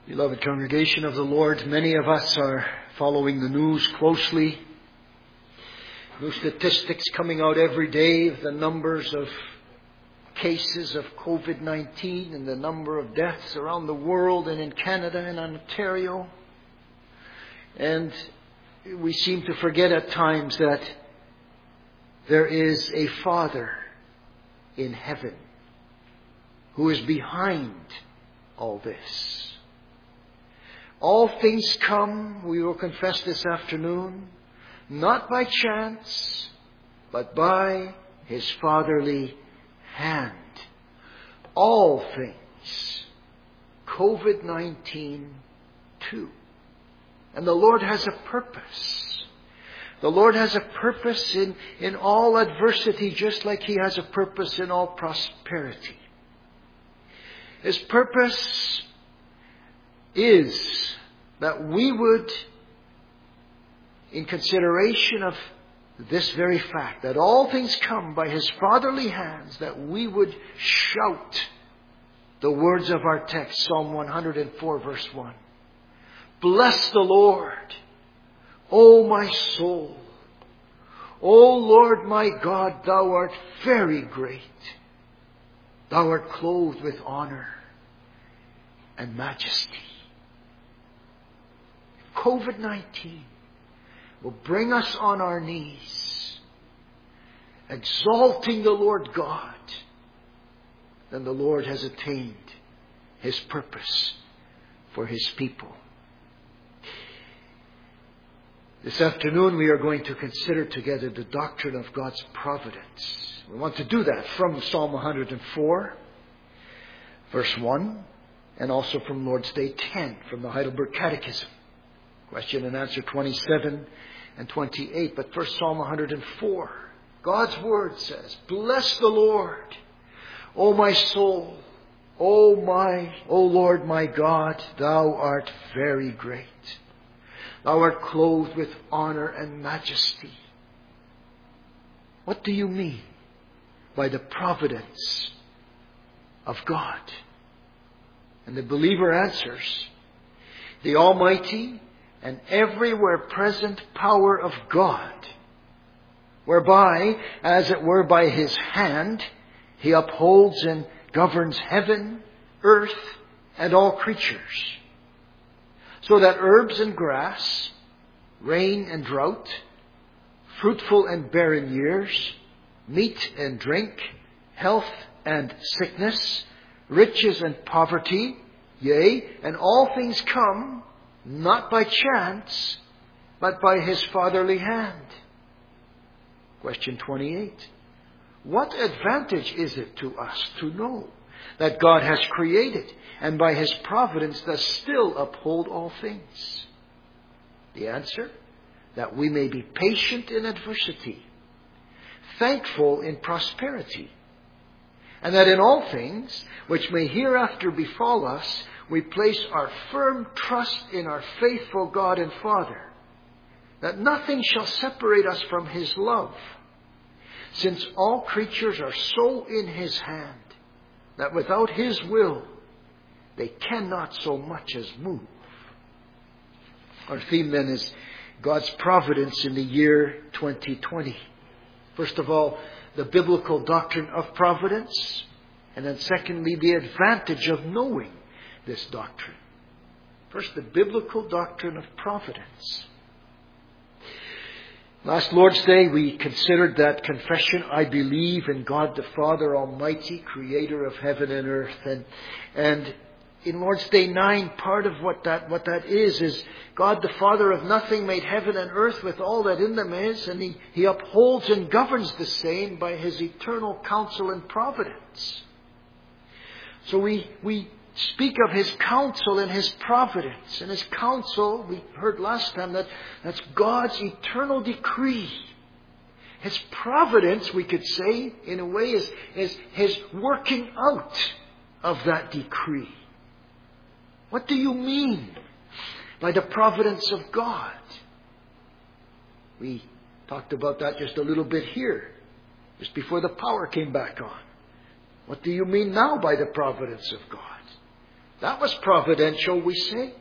Beloved congregation of the Lord, many of us are following the news closely. New statistics coming out every day of the numbers of cases of COVID-19 and the number of deaths around the world and in Canada and Ontario. And we seem to forget at times that there is a Father in heaven who is behind all this. All things come, we will confess this afternoon, not by chance, but by His fatherly hand. All things. COVID-19 too. And the Lord has a purpose. The Lord has a purpose in all adversity, just like He has a purpose in all prosperity. His purpose is that we would, in consideration of this very fact, that all things come by His fatherly hands, that we would shout the words of our text, Psalm 104, verse 1. Bless the Lord, O my soul. O Lord my God, Thou art very great. Thou art clothed with honor and majesty. COVID-19 will bring us on our knees, exalting the Lord God, then the Lord has attained His purpose for His people. This afternoon we are going to consider together the doctrine of God's providence. We want to do that from Psalm 104, verse 1, and also from Lord's Day 10, from the Heidelberg Catechism. Question and answer 27 and 28. But first, Psalm 104. God's Word says, Bless the Lord, O my soul. O Lord my God, Thou art very great. Thou art clothed with honor and majesty. What do you mean by the providence of God? And the believer answers, the Almighty and everywhere present power of God, whereby, as it were by His hand, He upholds and governs heaven, earth, and all creatures, so that herbs and grass, rain and drought, fruitful and barren years, meat and drink, health and sickness, riches and poverty, yea, and all things come not by chance, but by His fatherly hand. Question 28. What advantage is it to us to know that God has created and by His providence does still uphold all things? The answer, that we may be patient in adversity, thankful in prosperity, and that in all things which may hereafter befall us, we place our firm trust in our faithful God and Father, that nothing shall separate us from His love, since all creatures are so in His hand, that without His will, they cannot so much as move. Our theme then is God's providence in the year 2020. First of all, the biblical doctrine of providence, and then secondly, the advantage of knowing this doctrine. First, the biblical doctrine of providence. Last Lord's Day, we considered that confession, I believe in God the Father Almighty, creator of heaven and earth. And in Lord's Day 9, part of what that is God the Father of nothing made heaven and earth with all that in them is, and He upholds and governs the same by His eternal counsel and providence. So we speak of His counsel and His providence. And His counsel, we heard last time that's God's eternal decree. His providence, we could say, in a way, is His working out of that decree. What do you mean by the providence of God? We talked about that just a little bit here, just before the power came back on. What do you mean now by the providence of God? That was providential, we say.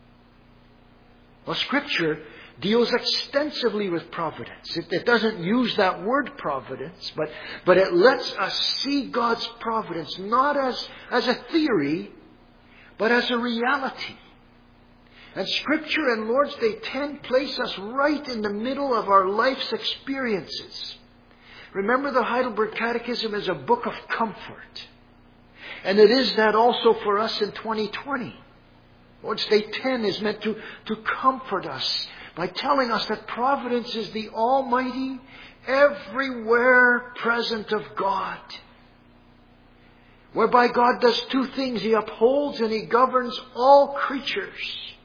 Well, Scripture deals extensively with providence. It doesn't use that word providence, but it lets us see God's providence not as a theory, but as a reality. And Scripture and Lord's Day 10 place us right in the middle of our life's experiences. Remember, the Heidelberg Catechism is a book of comfort. And it is that also for us in 2020. Lord's Day 10 is meant to comfort us by telling us that providence is the almighty, everywhere present of God. Whereby God does two things. He upholds and He governs all creatures.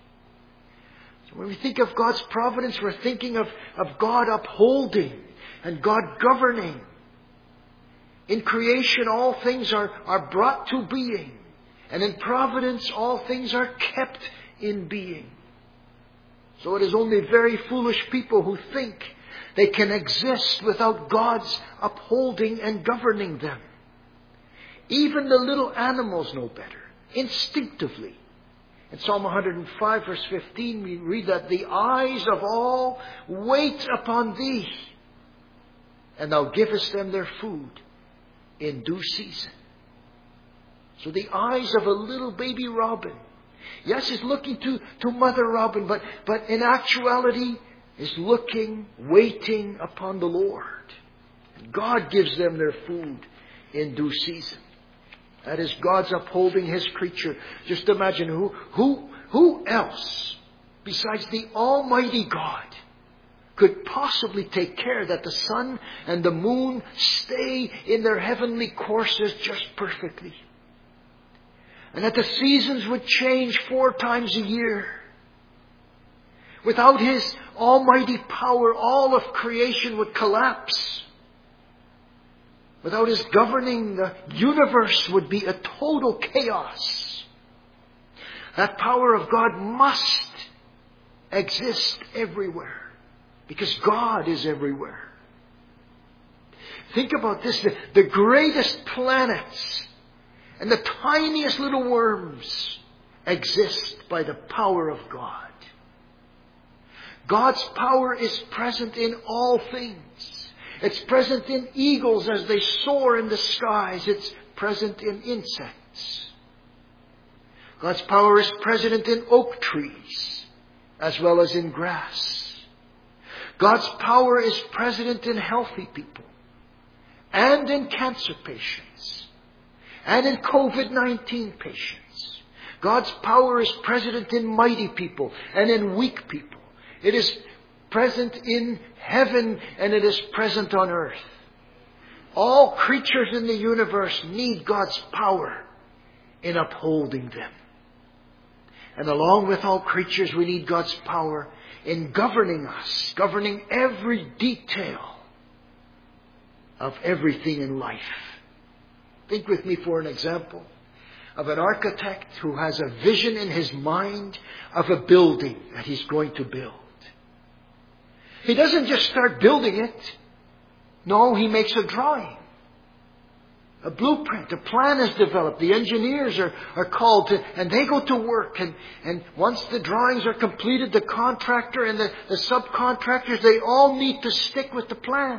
So when we think of God's providence, we're thinking of God upholding and God governing. In creation, all things are brought to being. And in providence, all things are kept in being. So it is only very foolish people who think they can exist without God's upholding and governing them. Even the little animals know better, instinctively. In Psalm 105, verse 15, we read that the eyes of all wait upon Thee, and Thou givest them their food in due season. So the eyes of a little baby robin, yes, is looking to Mother Robin, but in actuality is looking, waiting upon the Lord. And God gives them their food in due season. That is God's upholding His creature. Just imagine who else besides the Almighty God could possibly take care that the sun and the moon stay in their heavenly courses just perfectly. And that the seasons would change 4 times a year. Without His almighty power, all of creation would collapse. Without His governing, the universe would be a total chaos. That power of God must exist everywhere. Because God is everywhere. Think about this. The greatest planets and the tiniest little worms exist by the power of God. God's power is present in all things. It's present in eagles as they soar in the skies. It's present in insects. God's power is present in oak trees as well as in grass. God's power is present in healthy people and in cancer patients and in COVID-19 patients. God's power is present in mighty people and in weak people. It is present in heaven and it is present on earth. All creatures in the universe need God's power in upholding them. And along with all creatures, we need God's power in governing us, governing every detail of everything in life. Think with me for an example of an architect who has a vision in his mind of a building that he's going to build. He doesn't just start building it. No, he makes a drawing. A blueprint, a plan is developed. The engineers are called to, and they go to work. And once the drawings are completed, the contractor and the subcontractors, they all need to stick with the plan.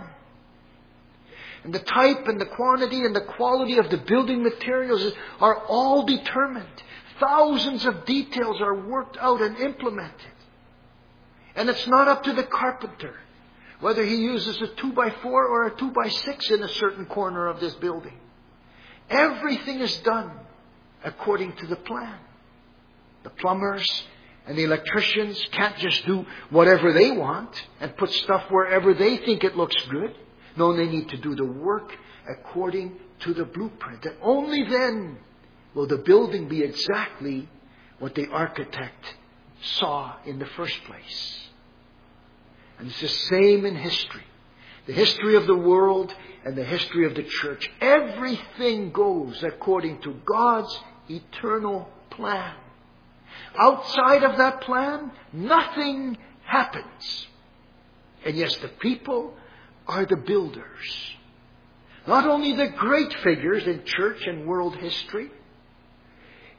And the type and the quantity and the quality of the building materials are all determined. Thousands of details are worked out and implemented. And it's not up to the carpenter whether he uses a 2x4 or a 2x6 in a certain corner of this building. Everything is done according to the plan. The plumbers and the electricians can't just do whatever they want and put stuff wherever they think it looks good. No, they need to do the work according to the blueprint. And only then will the building be exactly what the architect saw in the first place. And it's the same in history. The history of the world and the history of the church. Everything goes according to God's eternal plan. Outside of that plan, nothing happens. And yes, the people are the builders. Not only the great figures in church and world history,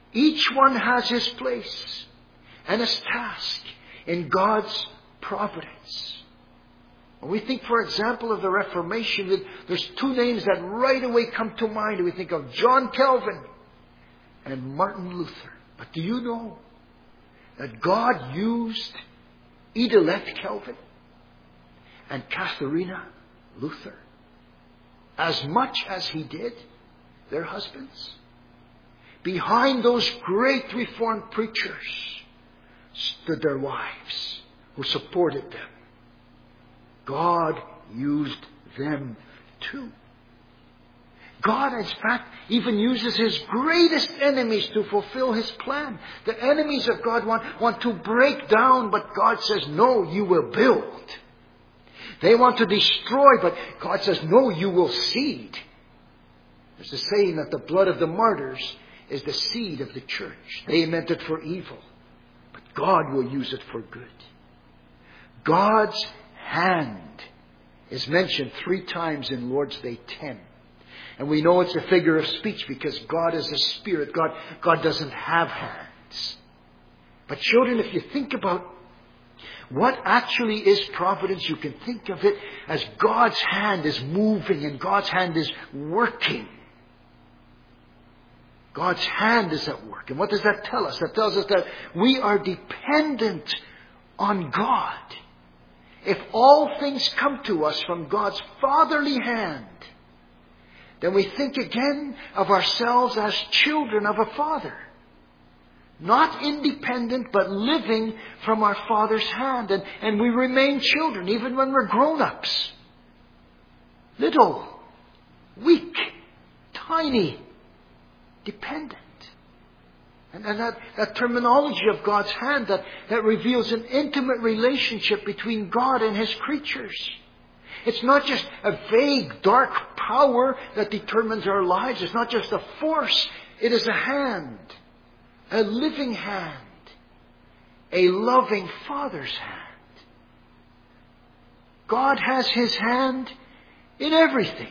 Each one has his place and his task in God's providence. When we think, for example, of the Reformation, there's two names that right away come to mind. We think of John Calvin and Martin Luther. But do you know that God used Edeleth Calvin and Katharina Luther as much as He did their husbands? Behind those great Reformed preachers stood their wives who supported them. God used them too. God, in fact, even uses His greatest enemies to fulfill His plan. The enemies of God want to break down, but God says, no, you will build. They want to destroy, but God says, no, you will seed. There's a saying that the blood of the martyrs is the seed of the church. They meant it for evil, but God will use it for good. God's hand is mentioned 3 times in Lord's Day 10. And we know it's a figure of speech because God is a spirit. God doesn't have hands. But children, if you think about what actually is providence, you can think of it as God's hand is moving and God's hand is working. God's hand is at work. And what does that tell us? That tells us that we are dependent on God. If all things come to us from God's fatherly hand, then we think again of ourselves as children of a Father. Not independent, but living from our Father's hand. And we remain children even when we're grown-ups. Little, weak, tiny, dependent. And that terminology of God's hand that reveals an intimate relationship between God and His creatures. It's not just a vague, dark power that determines our lives. It's not just a force. It is a hand. A living hand. A loving Father's hand. God has His hand in everything.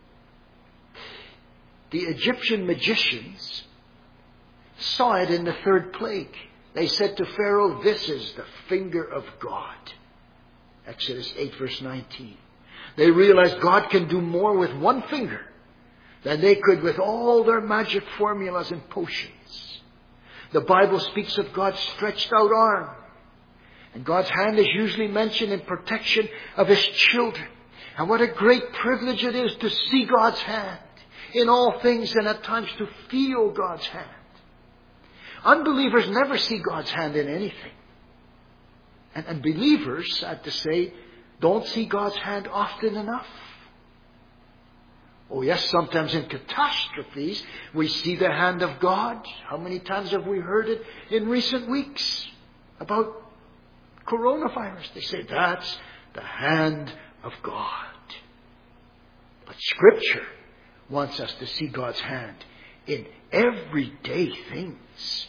The Egyptian magicians saw it in the 3rd plague. They said to Pharaoh, this is the finger of God. Exodus 8 verse 19. They realized God can do more with one finger than they could with all their magic formulas and potions. The Bible speaks of God's stretched out arm. And God's hand is usually mentioned in protection of His children. And what a great privilege it is to see God's hand in all things and at times to feel God's hand. Unbelievers never see God's hand in anything. And believers, sad to say, don't see God's hand often enough. Oh yes, sometimes in catastrophes we see the hand of God. How many times have we heard it in recent weeks about coronavirus? They say that's the hand of God. But Scripture wants us to see God's hand in everyday things.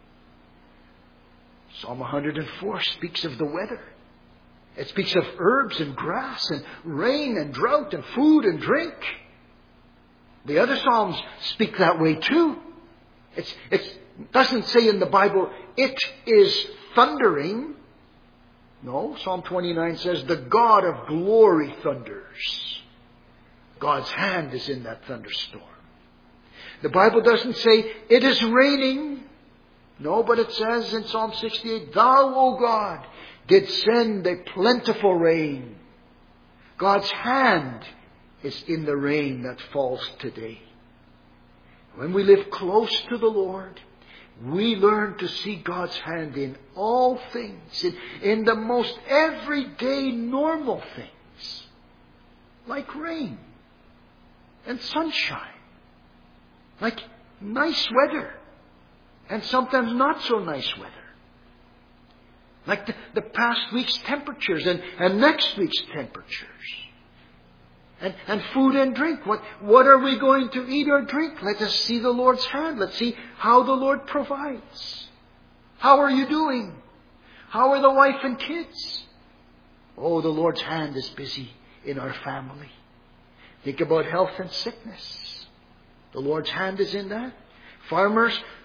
Psalm 104 speaks of the weather. It speaks of herbs and grass and rain and drought and food and drink. The other Psalms speak that way too. It doesn't say in the Bible, it is thundering. No, Psalm 29 says, the God of glory thunders. God's hand is in that thunderstorm. The Bible doesn't say, it is raining. No, but it says in Psalm 68, Thou, O God, did send a plentiful rain. God's hand is in the rain that falls today. When we live close to the Lord, we learn to see God's hand in all things, in the most everyday normal things, like rain and sunshine, like nice weather and sometimes not so nice weather. Like the past week's temperatures and next week's temperatures. And food and drink. What are we going to eat or drink? Let us see the Lord's hand. Let's see how the Lord provides. How are you doing? How are the wife and kids? Oh, the Lord's hand is busy in our family. Think about health and sickness. The Lord's hand is in that. Farmers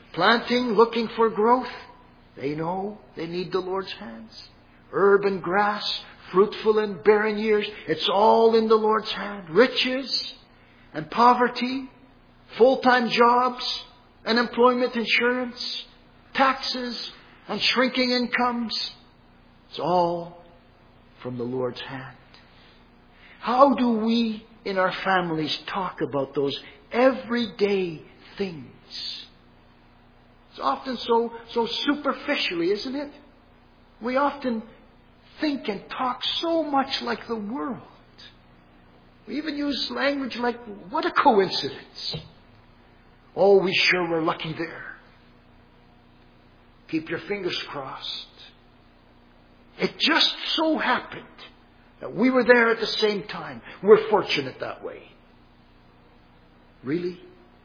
planting, looking for growth, they know they need the Lord's hands. Herb and grass, fruitful and barren years, it's all in the Lord's hand. Riches and poverty, full-time jobs, unemployment insurance, taxes and shrinking incomes, it's all from the Lord's hand. How do we in our families talk about those everyday things? It's often so superficially, isn't it? We often think and talk so much like the world. We even use language like, what a coincidence. Oh, we sure were lucky there. Keep your fingers crossed. It just so happened that we were there at the same time. We're fortunate that way. Really?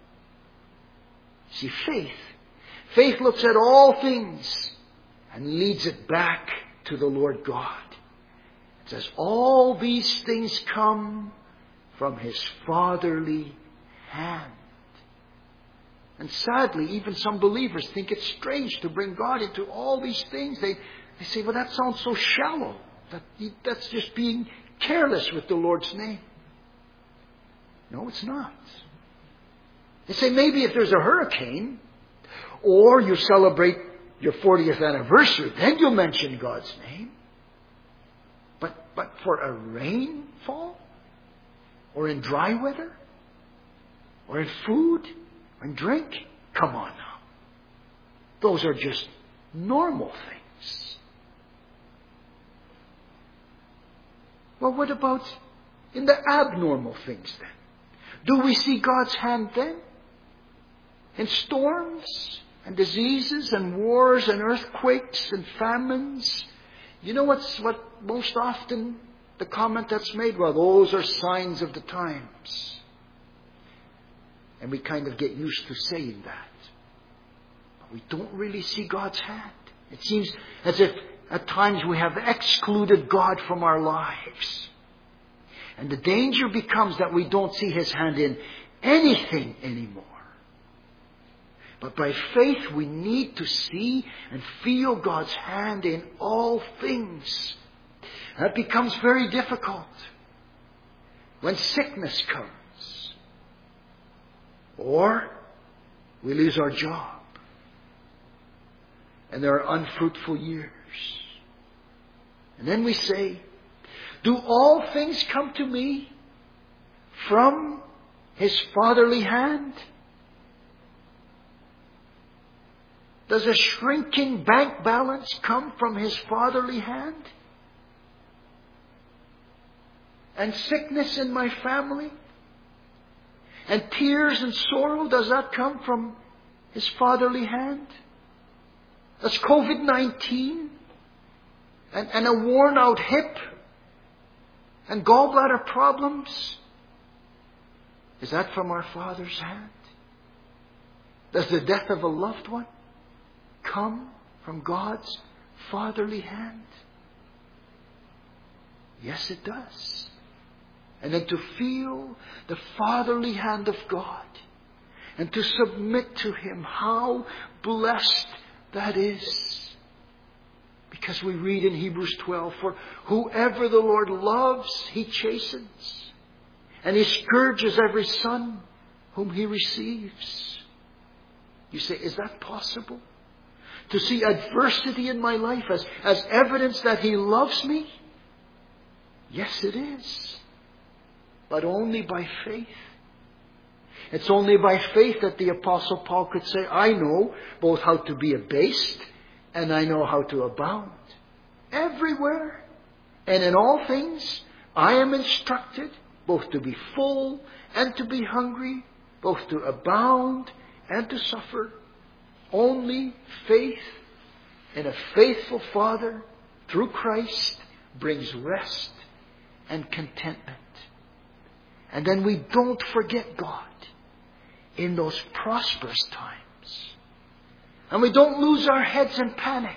See, faith looks at all things and leads it back to the Lord God. It says, all these things come from His fatherly hand. And sadly, even some believers think it's strange to bring God into all these things. They say, well, that sounds so shallow. That's just being careless with the Lord's name. No, it's not. They say maybe if there's a hurricane or you celebrate your 40th anniversary, then you'll mention God's name. But for a rainfall or in dry weather or in food or in drink, come on now. Those are just normal things. Well, what about in the abnormal things then? Do we see God's hand then? In storms and diseases and wars and earthquakes and famines? You know what most often the comment that's made? Well, those are signs of the times. And we kind of get used to saying that. But we don't really see God's hand. It seems as if at times we have excluded God from our lives. And the danger becomes that we don't see His hand in anything anymore. But by faith we need to see and feel God's hand in all things. That becomes very difficult when sickness comes. Or we lose our job. And there are unfruitful years. And then we say, do all things come to me from His fatherly hand? Does a shrinking bank balance come from His fatherly hand? And sickness in my family? And tears and sorrow, does that come from His fatherly hand? Does COVID-19 and a worn out hip and gallbladder problems, is that from our Father's hand? Does the death of a loved one come from God's fatherly hand? Yes, it does. And then to feel the fatherly hand of God and to submit to Him, how blessed that is. Because we read in Hebrews 12, for whoever the Lord loves, He chastens, and He scourges every son whom He receives. You say, is that possible? To see adversity in my life as evidence that He loves me? Yes, it is. But only by faith. It's only by faith that the Apostle Paul could say, I know both how to be abased and I know how to abound. Everywhere and in all things I am instructed both to be full and to be hungry, both to abound and to suffer. Only faith in a faithful Father through Christ brings rest and contentment. And then we don't forget God in those prosperous times. And we don't lose our heads in panic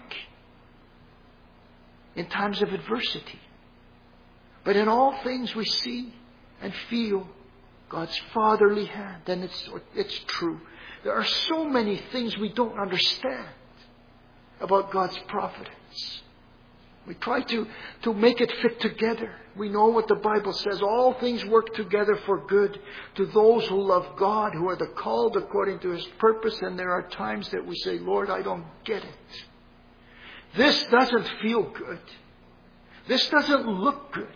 in times of adversity. But in all things we see and feel God's fatherly hand. And it's true There are so many things we don't understand about God's providence. We try to make it fit together. We know what the Bible says. All things work together for good to those who love God, who are the called according to His purpose. And there are times that we say, Lord, I don't get it. This doesn't feel good. This doesn't look good.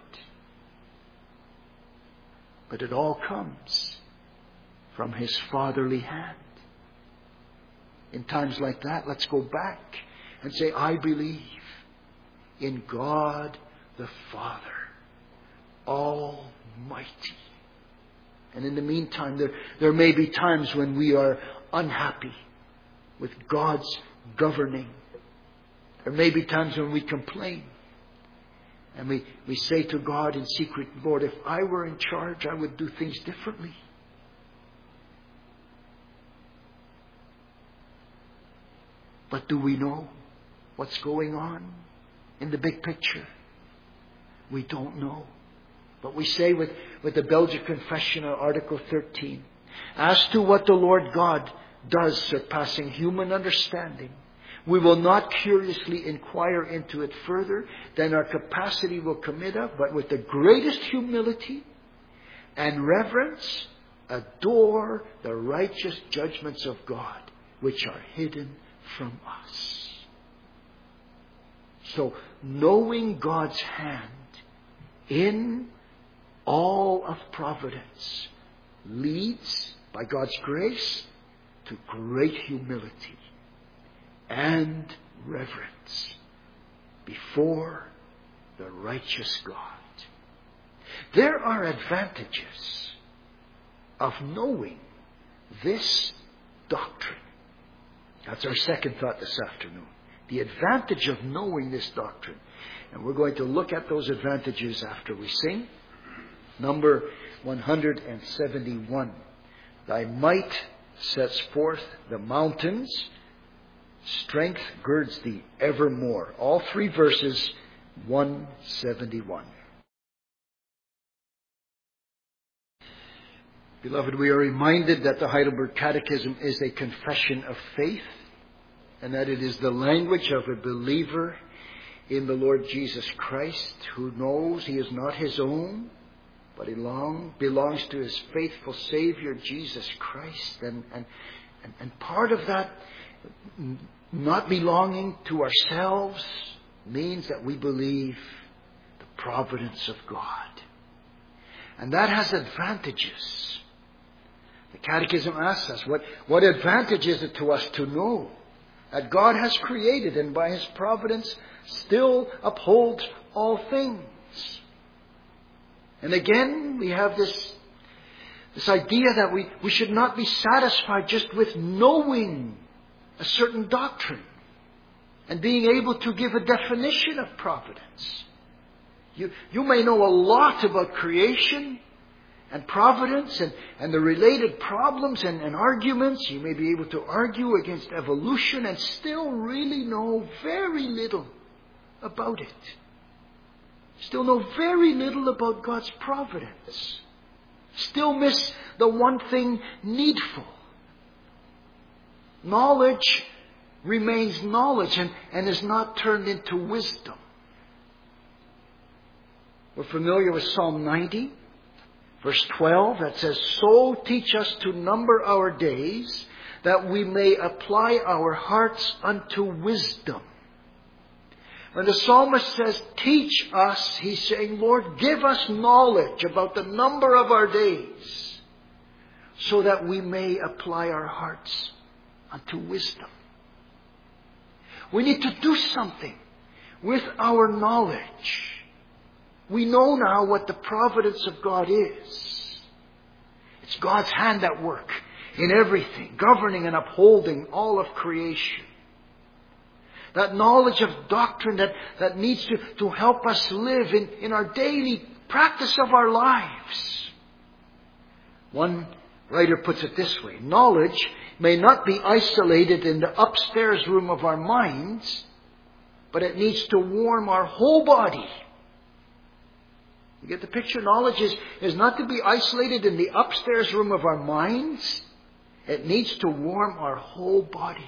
But it all comes from His fatherly hand. In times like that, let's go back and say, I believe in God the Father, Almighty. And in the meantime, there may be times when we are unhappy with God's governing. There may be times when we complain. And we say to God in secret, Lord, if I were in charge, I would do things differently. But do we know what's going on in the big picture? We don't know. But we say with the Belgian Confession, Article 13, as to what the Lord God does surpassing human understanding, we will not curiously inquire into it further than our capacity will commit of, but with the greatest humility and reverence, adore the righteous judgments of God, which are hidden from us. So, knowing God's hand in all of providence leads, by God's grace, to great humility and reverence before the righteous God. There are advantages of knowing this doctrine. That's our second thought this afternoon. The advantage of knowing this doctrine. And we're going to look at those advantages after we sing. Number 171. Thy might sets forth the mountains. Strength girds thee evermore. All three verses, 171. Beloved, we are reminded that the Heidelberg Catechism is a confession of faith, and that it is the language of a believer in the Lord Jesus Christ, who knows he is not his own, but he belongs to his faithful Savior, Jesus Christ. And part of that, not belonging to ourselves, means that we believe the providence of God. And that has advantages. The Catechism asks us, what advantage is it to us to know that God has created and by His providence still upholds all things? And again, we have this idea that we should not be satisfied just with knowing a certain doctrine and being able to give a definition of providence. You may know a lot about creation and providence and the related problems and arguments. You may be able to argue against evolution and still really know very little about it. Still know very little about God's providence. Still miss the one thing needful. Knowledge remains knowledge and is not turned into wisdom. We're familiar with Psalm 90. Verse 12, that says, so teach us to number our days, that we may apply our hearts unto wisdom. When the psalmist says, teach us, he's saying, Lord, give us knowledge about the number of our days, so that we may apply our hearts unto wisdom. We need to do something with our knowledge. We know now what the providence of God is. It's God's hand at work in everything, governing and upholding all of creation. That knowledge of doctrine that needs to help us live in our daily practice of our lives. One writer puts it this way: knowledge may not be isolated in the upstairs room of our minds, but it needs to warm our whole body. You get the picture? Knowledge is not to be isolated in the upstairs room of our minds. It needs to warm our whole body.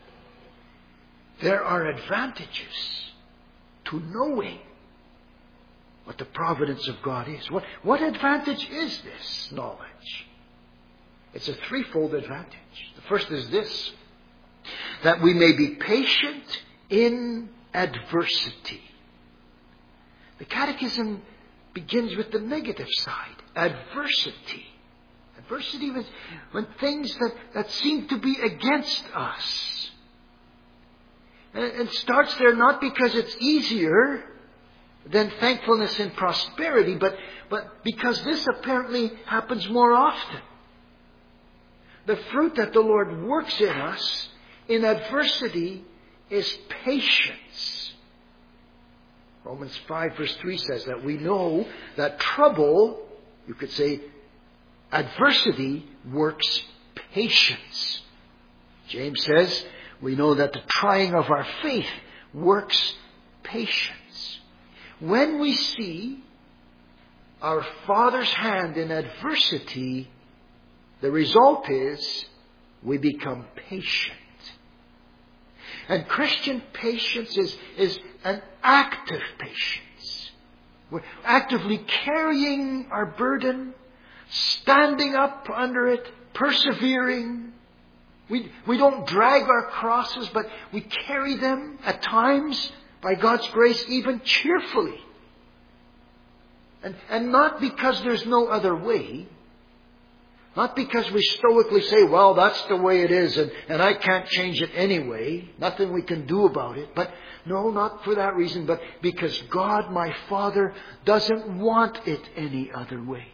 There are advantages to knowing what the providence of God is. What advantage is this knowledge? It's a threefold advantage. The first is this, that we may be patient in adversity. The Catechism begins with the negative side, adversity. Adversity when things that seem to be against us. And it starts there not because it's easier than thankfulness and prosperity, but because this apparently happens more often. The fruit that the Lord works in us in adversity is patience. Romans 5 verse 3 says that we know that trouble, you could say adversity, works patience. James says we know that the trying of our faith works patience. When we see our Father's hand in adversity, the result is we become patient. And Christian patience is an active patience. We're actively carrying our burden, standing up under it, persevering. We don't drag our crosses, but we carry them at times, by God's grace, even cheerfully. And not because there's no other way. Not because we stoically say, well, that's the way it is and I can't change it anyway. Nothing we can do about it. But no, not for that reason, but because God, my Father, doesn't want it any other way.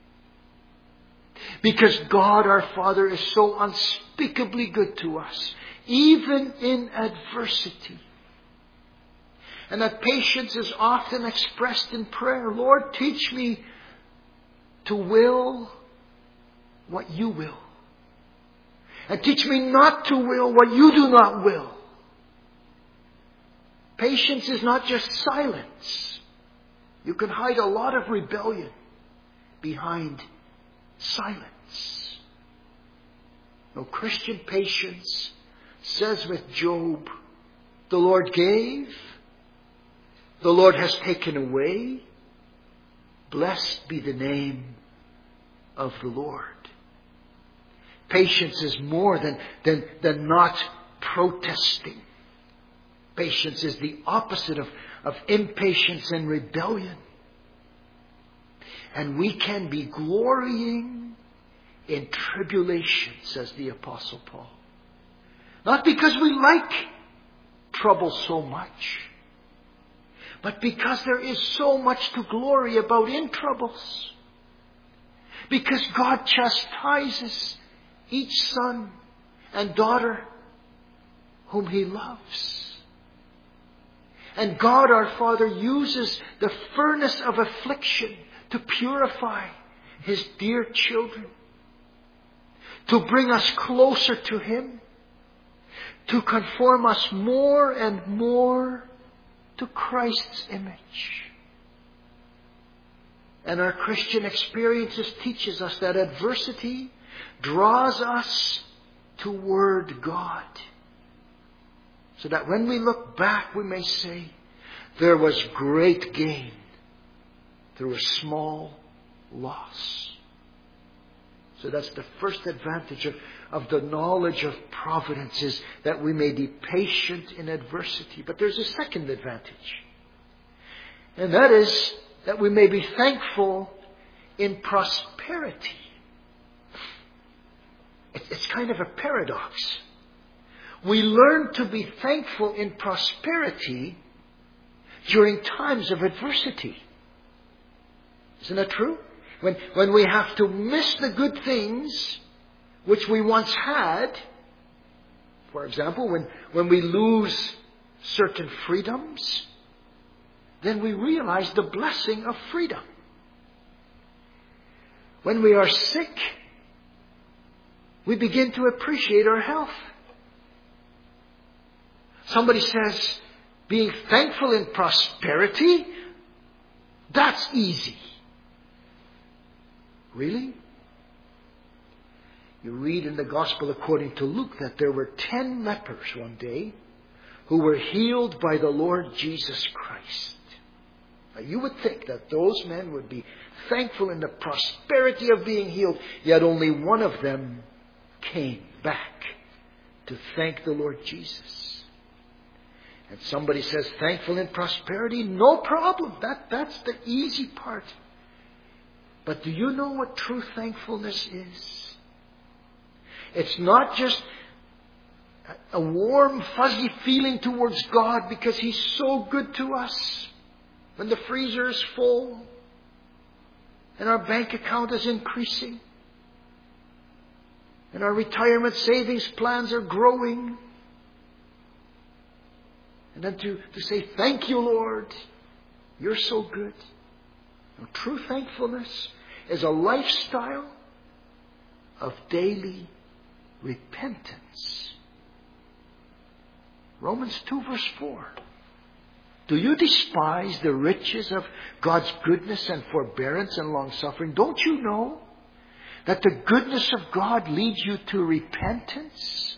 Because God, our Father, is so unspeakably good to us, even in adversity. And that patience is often expressed in prayer. Lord, teach me to will what you will. And teach me not to will what you do not will. Patience is not just silence. You can hide a lot of rebellion behind silence. No, Christian patience says with Job, the Lord gave, the Lord has taken away. Blessed be the name of the Lord. Patience is more than not protesting. Patience is the opposite of impatience and rebellion. And we can be glorying in tribulation, says the Apostle Paul. Not because we like trouble so much, but because there is so much to glory about in troubles. Because God chastises each son and daughter whom He loves. And God our Father uses the furnace of affliction to purify His dear children, to bring us closer to Him, to conform us more and more to Christ's image. And our Christian experiences teaches us that adversity draws us toward God. So that when we look back, we may say, there was great gain through a small loss. So that's the first advantage of the knowledge of providence, is that we may be patient in adversity. But there's a second advantage. And that is that we may be thankful in prosperity. It's kind of a paradox. We learn to be thankful in prosperity during times of adversity. Isn't that true? When we have to miss the good things which we once had, for example, when we lose certain freedoms, then we realize the blessing of freedom. When we are sick, we begin to appreciate our health. Somebody says, being thankful in prosperity, that's easy. Really? You read in the Gospel according to Luke that there were 10 lepers one day who were healed by the Lord Jesus Christ. Now you would think that those men would be thankful in the prosperity of being healed, yet only one of them came back to thank the Lord Jesus. And somebody says, thankful in prosperity? No problem. That's the easy part. But do you know what true thankfulness is? It's not just a warm, fuzzy feeling towards God because He's so good to us when the freezer is full and our bank account is increasing and our retirement savings plans are growing. And then to say, thank you, Lord, you're so good. Now, true thankfulness is a lifestyle of daily repentance. Romans 2 verse 4. Do you despise the riches of God's goodness and forbearance and long-suffering? Don't you know that the goodness of God leads you to repentance?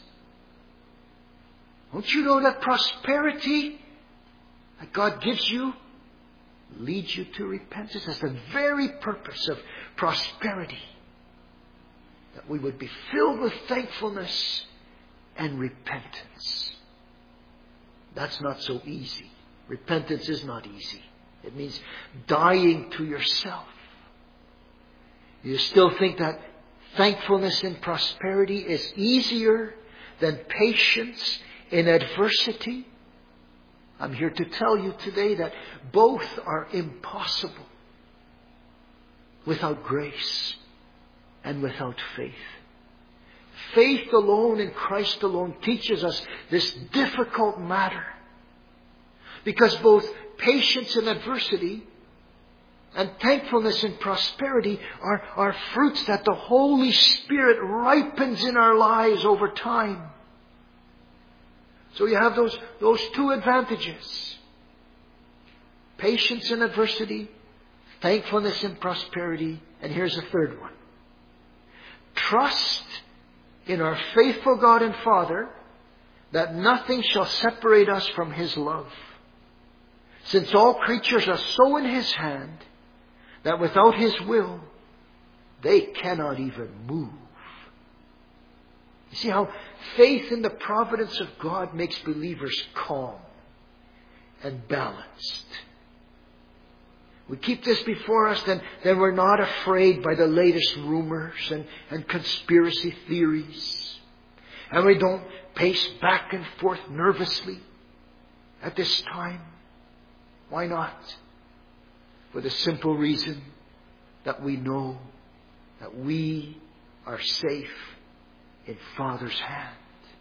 Don't you know that prosperity that God gives you leads you to repentance? That's the very purpose of prosperity. That we would be filled with thankfulness and repentance. That's not so easy. Repentance is not easy. It means dying to yourself. You still think that thankfulness in prosperity is easier than patience in adversity? I'm here to tell you today that both are impossible without grace and without faith. Faith alone in Christ alone teaches us this difficult matter. Because both patience in adversity and thankfulness in prosperity are fruits that the Holy Spirit ripens in our lives over time. So you have those two advantages. Patience in adversity, thankfulness in prosperity, and here's the third one. Trust in our faithful God and Father that nothing shall separate us from His love. Since all creatures are so in His hand that without His will, they cannot even move. You see how faith in the providence of God makes believers calm and balanced. We keep this before us, then we're not afraid by the latest rumors and conspiracy theories. And we don't pace back and forth nervously at this time. Why not? For the simple reason that we know that we are safe in Father's hand.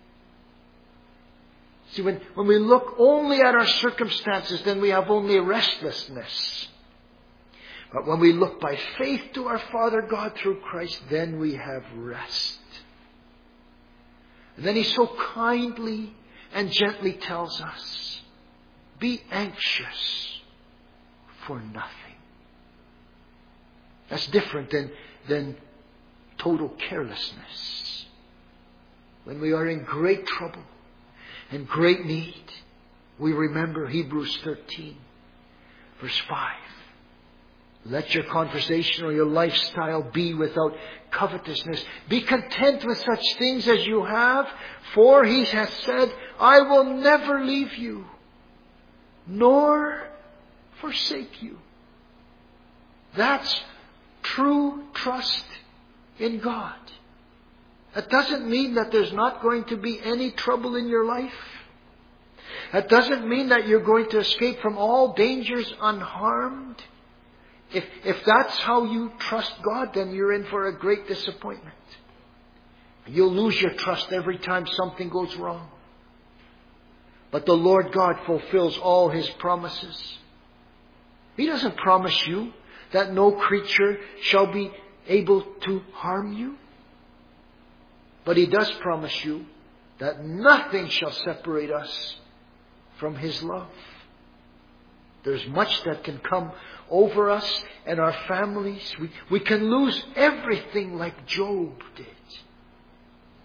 See, when we look only at our circumstances, then we have only restlessness. But when we look by faith to our Father God through Christ, then we have rest. And then He so kindly and gently tells us, be anxious for nothing. That's different than total carelessness. When we are in great trouble and great need, we remember Hebrews 13, verse 5. Let your conversation or your lifestyle be without covetousness. Be content with such things as you have, for He has said, I will never leave you, nor forsake you. That's true trust in God. That doesn't mean that there's not going to be any trouble in your life. That doesn't mean that you're going to escape from all dangers unharmed. If that's how you trust God, then you're in for a great disappointment. You'll lose your trust every time something goes wrong. But the Lord God fulfills all His promises. He doesn't promise you that no creature shall be able to harm you. But He does promise you that nothing shall separate us from His love. There's much that can come over us and our families. We can lose everything like Job did.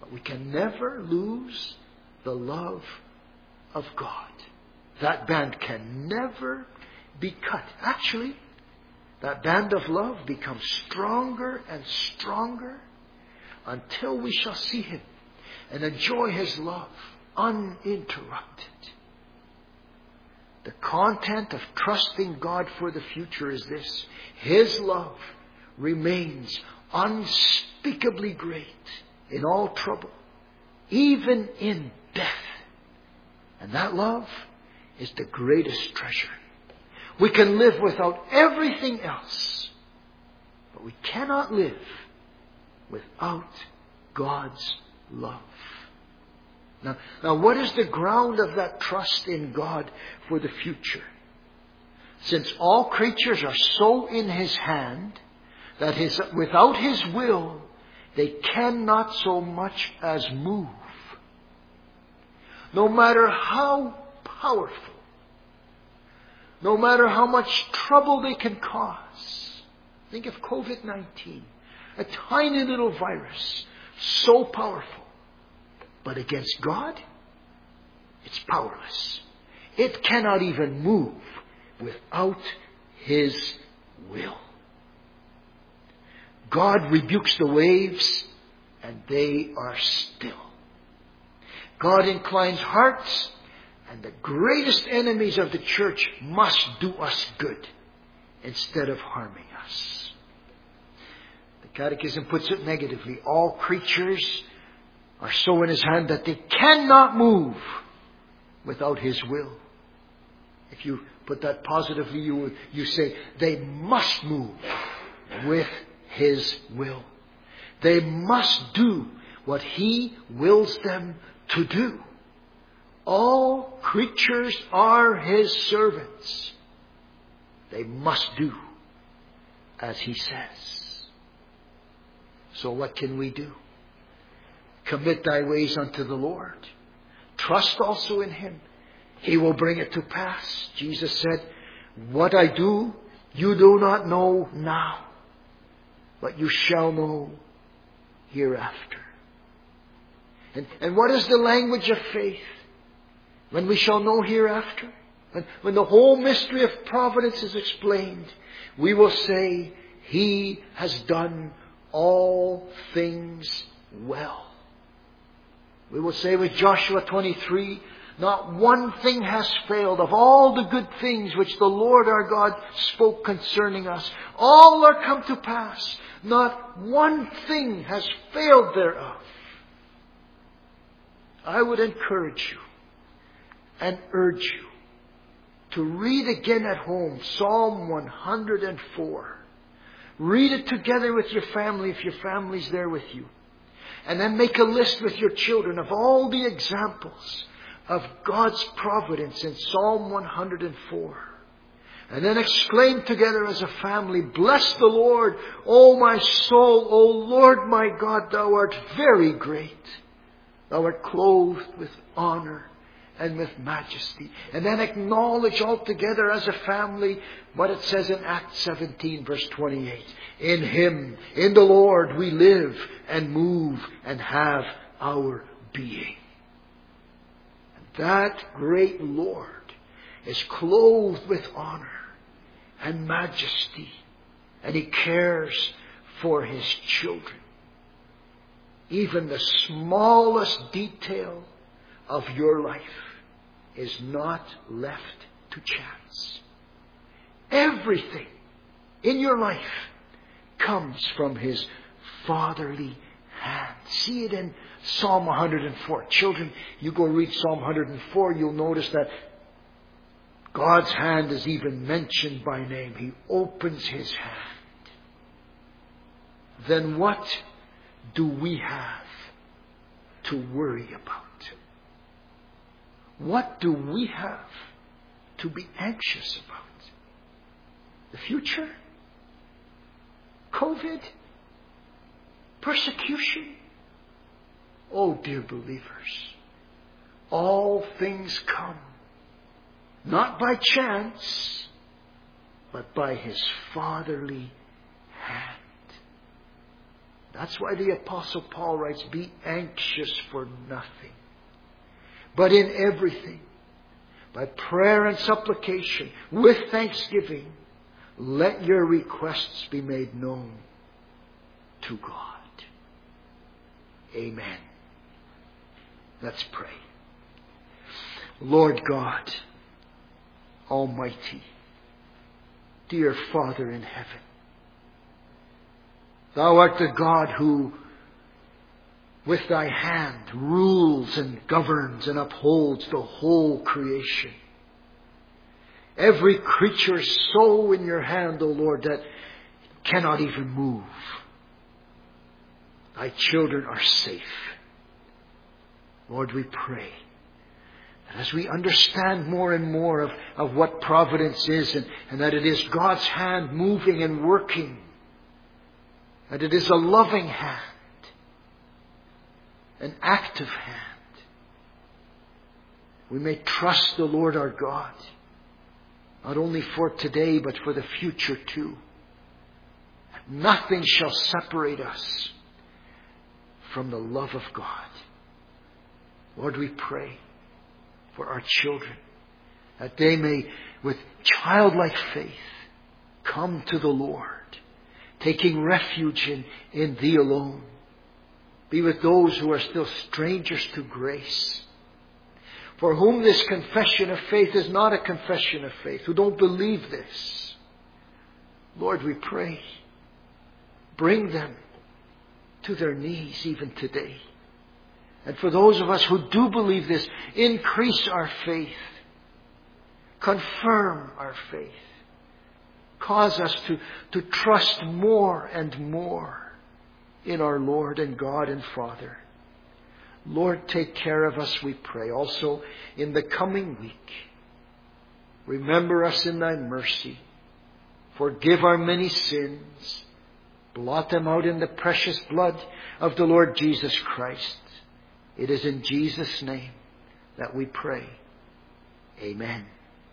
But we can never lose the love of God. That band can never be cut. Actually, that band of love becomes stronger and stronger until we shall see Him and enjoy His love uninterrupted. The content of trusting God for the future is this: His love remains unspeakably great in all trouble, even in death. And that love is the greatest treasure. We can live without everything else, but we cannot live without God's love. Now, what is the ground of that trust in God for the future? Since all creatures are so in His hand that without His will, they cannot so much as move. No matter how powerful, no matter how much trouble they can cause. Think of COVID-19, a tiny little virus, so powerful. But against God, it's powerless. It cannot even move without His will. God rebukes the waves, and they are still. God inclines hearts, and the greatest enemies of the church must do us good instead of harming us. The Catechism puts it negatively. All creatures are so in His hand that they cannot move without His will. If you put that positively, you say they must move with His will. They must do what He wills them to do. All creatures are His servants. They must do as He says. So what can we do? Commit thy ways unto the Lord. Trust also in Him. He will bring it to pass. Jesus said, what I do, you do not know now, but you shall know hereafter. And what is the language of faith? When we shall know hereafter, when the whole mystery of providence is explained, we will say, He has done all things well. We will say with Joshua 23, not one thing has failed of all the good things which the Lord our God spoke concerning us. All are come to pass. Not one thing has failed thereof. I would encourage you and urge you to read again at home Psalm 104. Read it together with your family if your family's there with you. And then make a list with your children of all the examples of God's providence in Psalm 104. And then exclaim together as a family, bless the Lord, O my soul, O Lord my God, Thou art very great. Thou art clothed with honor and with majesty. And then acknowledge altogether as a family what it says in Acts 17 verse 28. In Him, in the Lord, we live and move and have our being. And that great Lord is clothed with honor and majesty, and He cares for His children. Even the smallest detail of your life is not left to chance. Everything in your life comes from His fatherly hand. See it in Psalm 104. Children, you go read Psalm 104, you'll notice that God's hand is even mentioned by name. He opens His hand. Then what do we have to worry about? What do we have to be anxious about? The future? COVID? Persecution? Oh, dear believers, all things come not by chance, but by His fatherly hand. That's why the Apostle Paul writes, be anxious for nothing, but in everything, by prayer and supplication, with thanksgiving, let your requests be made known to God. Amen. Let's pray. Lord God, Almighty, dear Father in heaven, Thou art the God who, with Thy hand, rules and governs and upholds the whole creation. Every creature is so in Your hand, O Lord, that cannot even move. Thy children are safe. Lord, we pray that as we understand more and more of what providence is, and that it is God's hand moving and working, that it is a loving hand, an active hand, we may trust the Lord our God, not only for today, but for the future too. Nothing shall separate us from the love of God. Lord, we pray for our children, that they may, with childlike faith, come to the Lord, taking refuge in Thee alone. Be with those who are still strangers to grace, for whom this confession of faith is not a confession of faith, who don't believe this. Lord, we pray, bring them to their knees even today. And for those of us who do believe this, increase our faith. Confirm our faith. Cause us to trust more and more in our Lord and God and Father. Lord, take care of us, we pray. Also, in the coming week, remember us in Thy mercy. Forgive our many sins. Blot them out in the precious blood of the Lord Jesus Christ. It is in Jesus' name that we pray. Amen.